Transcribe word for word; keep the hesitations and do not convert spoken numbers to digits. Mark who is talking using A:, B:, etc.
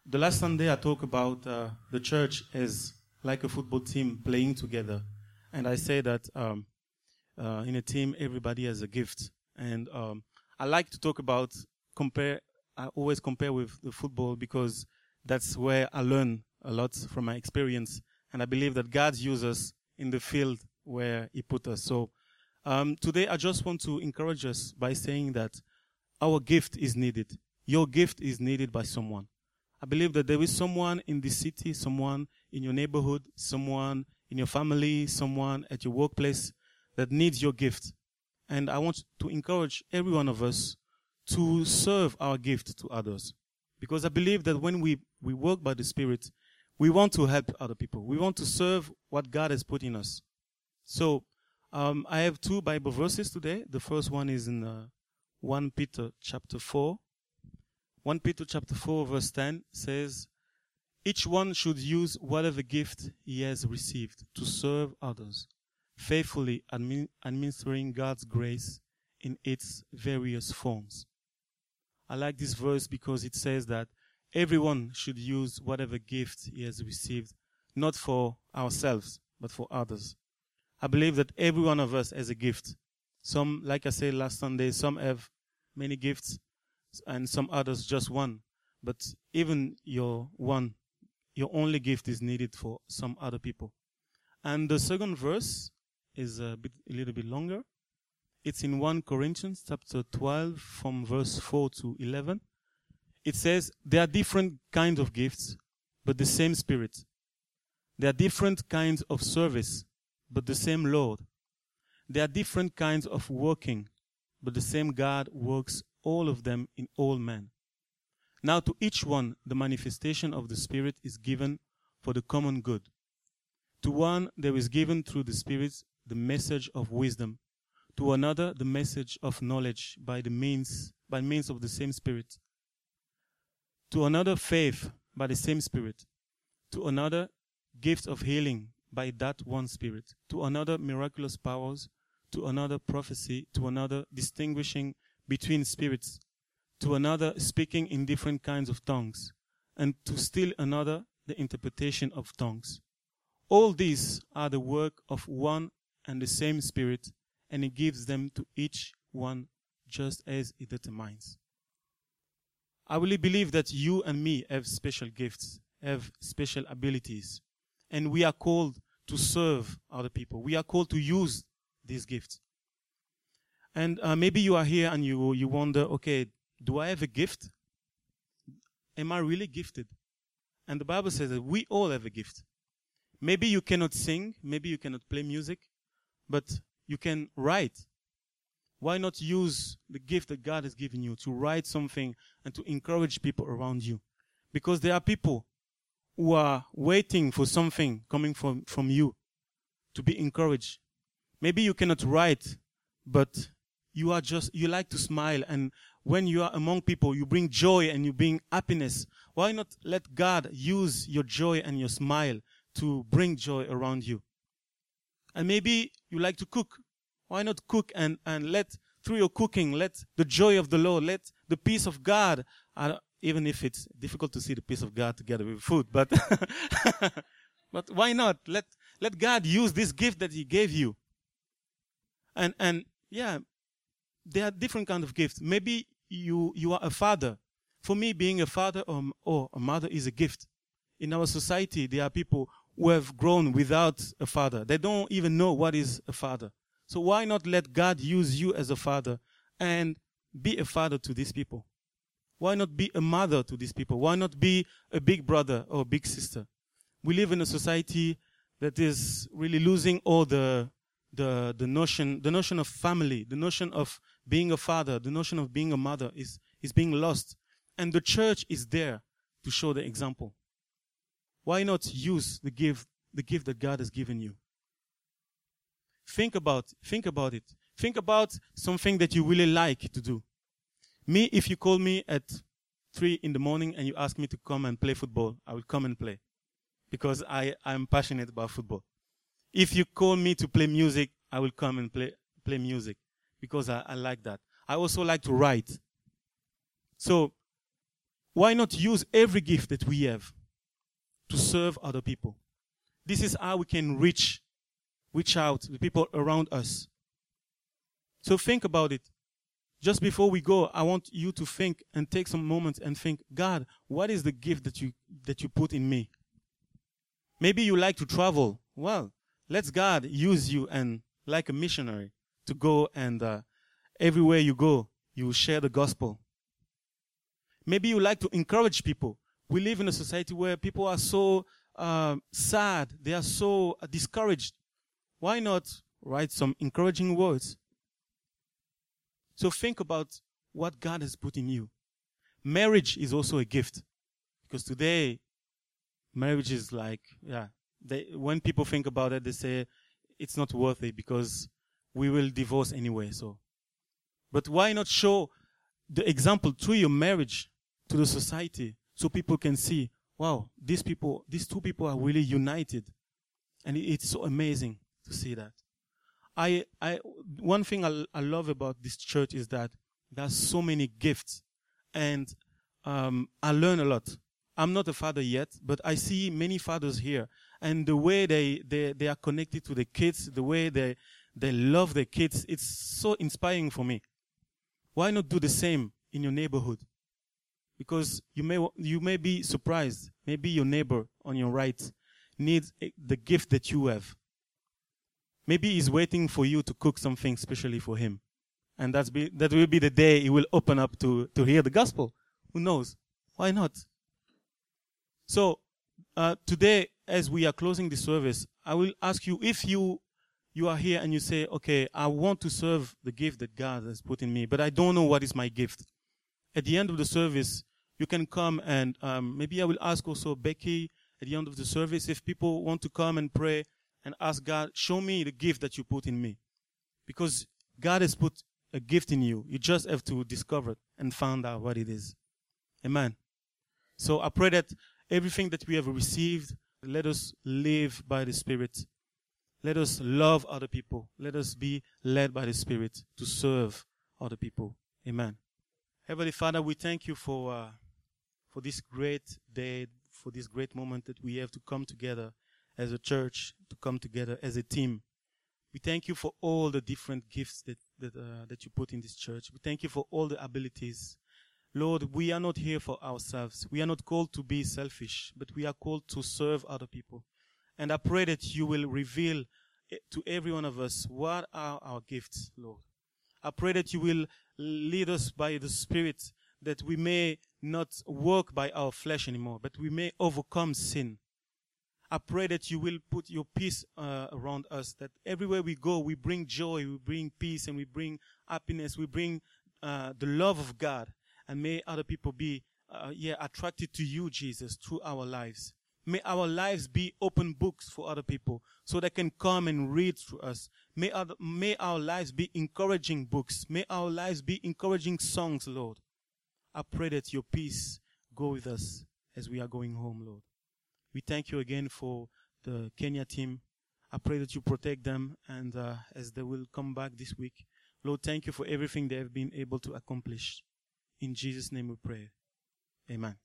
A: The last Sunday I talked about uh, the church as like a football team playing together. And I say that um, uh, in a team, everybody has a gift. And um, I like to talk about, compare, I always compare with the football because that's where I learn a lot from my experience. And I believe that God uses us in the field where He put us. So um, today I just want to encourage us by saying that our gift is needed. Your gift is needed by someone. I believe that there is someone in this city, someone in your neighborhood, someone in your family, someone at your workplace that needs your gift. And I want to encourage every one of us to serve our gift to others. Because I believe that when we, we work by the Spirit, we want to help other people. We want to serve what God has put in us. So um, I have two Bible verses today. The first one is in uh, First Peter chapter four. First Peter chapter four verse ten says, each one should use whatever gift he has received to serve others, faithfully admin- administering God's grace in its various forms. I like this verse because it says that everyone should use whatever gift he has received, not for ourselves, but for others. I believe that every one of us has a gift. Some, like I said last Sunday, some have many gifts, and some others just one. But even your one, your only gift is needed for some other people. And the second verse is a bit, a little bit longer. It's in First Corinthians chapter twelve from verse four to eleven. It says, there are different kinds of gifts, but the same Spirit. There are different kinds of service, but the same Lord. There are different kinds of working, but the same God works all of them in all men. Now to each one, the manifestation of the Spirit is given for the common good. To one, there is given through the Spirit the message of wisdom. To another, the message of knowledge by the means, by means of the same Spirit. To another, faith by the same Spirit. To another, gifts of healing by that one Spirit. To another, miraculous powers. To another, prophecy. To another, distinguishing between spirits, to another speaking in different kinds of tongues, and to still another the interpretation of tongues. All these are the work of one and the same Spirit, and He gives them to each one just as He determines. I really believe that you and me have special gifts, have special abilities, and we are called to serve other people. We are called to use these gifts. And uh, maybe you are here and you you wonder, okay, do I have a gift? Am I really gifted? And the Bible says that we all have a gift. Maybe you cannot sing, maybe you cannot play music, but you can write. Why not use the gift that God has given you to write something and to encourage people around you? Because there are people who are waiting for something coming from, from you to be encouraged. Maybe you cannot write, but you are just, you like to smile, and when you are among people, you bring joy and you bring happiness. Why not let God use your joy and your smile to bring joy around you? And maybe you like to cook. Why not cook and, and let, through your cooking, let the joy of the Lord, let the peace of God, uh, even if it's difficult to see the peace of God together with food, but, but why not? Let, let God use this gift that He gave you. And, and, yeah, there are different kinds of gifts. Maybe you you are a father. For me, being a father or, or a mother is a gift. In our society, there are people who have grown without a father. They don't even know what is a father. So why not let God use you as a father and be a father to these people? Why not be a mother to these people? Why not be a big brother or a big sister? We live in a society that is really losing all the The, the notion, the notion of family, the notion of being a father, the notion of being a mother is, is being lost. And the church is there to show the example. Why not use the gift, the gift that God has given you? Think about, think about it. Think about something that you really like to do. Me, if you call me at three in the morning and you ask me to come and play football, I will come and play. Because I, I'm passionate about football. If you call me to play music, I will come and play play music because I, I like that. I also like to write. So why not use every gift that we have to serve other people? This is how we can reach, reach out to the people around us. So think about it. Just before we go, I want you to think and take some moments and think, God, what is the gift that you that you put in me? Maybe you like to travel. Well, let God use you and like a missionary to go and uh, everywhere you go, you share the gospel. Maybe you like to encourage people. We live in a society where people are so uh, sad. They are so uh, discouraged. Why not write some encouraging words? So think about what God has put in you. Marriage is also a gift. Because today, marriage is like, yeah, they, when people think about it, they say it's not worth it because we will divorce anyway. So, but why not show the example through your marriage to the society so people can see, wow, these people, these two people are really united. And it's so amazing to see that. I, I, one thing I, I love about this church is that there's so many gifts, and um, I learn a lot. I'm not a father yet, but I see many fathers here, and the way they, they, they are connected to the kids, the way they, they love their kids, it's so inspiring for me. Why not do the same in your neighborhood? Because you may, you may be surprised. Maybe your neighbor on your right needs the gift that you have. Maybe he's waiting for you to cook something specially for him. And that's be, that will be the day he will open up to, to hear the gospel. Who knows? Why not? So, uh, today, as we are closing the service, I will ask you, if you, you are here and you say, okay, I want to serve the gift that God has put in me, but I don't know what is my gift. At the end of the service, you can come and um, maybe I will ask also Becky at the end of the service if people want to come and pray and ask God, show me the gift that you put in me. Because God has put a gift in you. You just have to discover it and find out what it is. Amen. So I pray that everything that we have received, let us live by the Spirit. Let us love other people. Let us be led by the Spirit to serve other people. Amen. Heavenly Father, we thank you for uh, for this great day, for this great moment that we have to come together as a church, to come together as a team. We thank you for all the different gifts that that, uh, that you put in this church. We thank you for all the abilities. Lord, we are not here for ourselves. We are not called to be selfish, but we are called to serve other people. And I pray that you will reveal to every one of us what are our gifts, Lord. I pray that you will lead us by the Spirit, that we may not work by our flesh anymore, but we may overcome sin. I pray that you will put your peace uh, around us, that everywhere we go, we bring joy, we bring peace, and we bring happiness, we bring uh, the love of God. And may other people be uh, yeah, attracted to you, Jesus, through our lives. May our lives be open books for other people so they can come and read through us. May, other, may our lives be encouraging books. May our lives be encouraging songs, Lord. I pray that your peace go with us as we are going home, Lord. We thank you again for the Kenya team. I pray that you protect them and uh, as they will come back this week. Lord, thank you for everything they have been able to accomplish. In Jesus' name we pray. Amen.